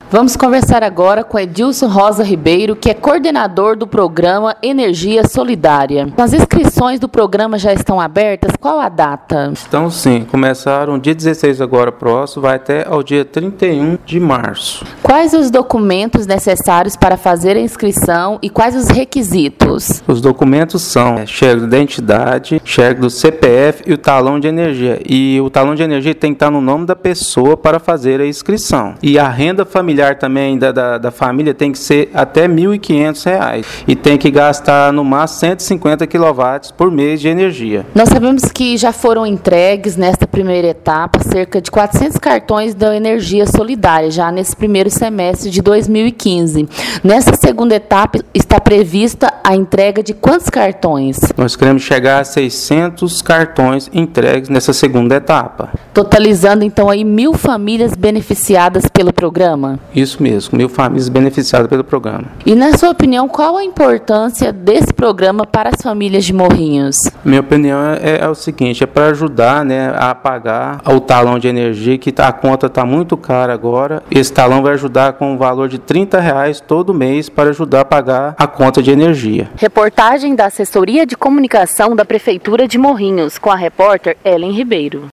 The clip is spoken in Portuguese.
Vamos conversar agora com Edilson Rosa Ribeiro, que é coordenador do programa Energia Solidária. As inscrições do programa já estão abertas? Qual a data? Então, sim, começaram dia 16 agora próximo, vai até ao dia 31 de março. Quais os documentos necessários para fazer a inscrição e quais os requisitos? Os documentos são xerox da identidade, xerox do CPF e o talão de energia. E o talão de energia tem que estar no nome da pessoa para fazer a inscrição. E a renda familiar também da família tem que ser até R$ 1.500 e tem que gastar no máximo 150 kW por mês de energia. Nós sabemos que já foram entregues nesta primeira etapa cerca de 400 cartões da Energia Solidária, já nesse primeiro semestre de 2015. Nessa segunda etapa está prevista a entrega de quantos cartões? Nós queremos chegar a 600 cartões entregues nessa segunda etapa. Totalizando então aí 1.000 famílias beneficiadas pelo programa? Isso mesmo, 1.000 famílias beneficiadas pelo programa. E na sua opinião, qual a importância desse programa para as famílias de Morrinhos? Minha opinião é o seguinte, é para ajudar, a pagar o talão de energia, que a conta está muito cara agora. Esse talão vai ajudar com um valor de R$ 30 todo mês para ajudar a pagar a conta de energia. Reportagem da Assessoria de Comunicação da Prefeitura de Morrinhos, com a repórter Ellen Ribeiro.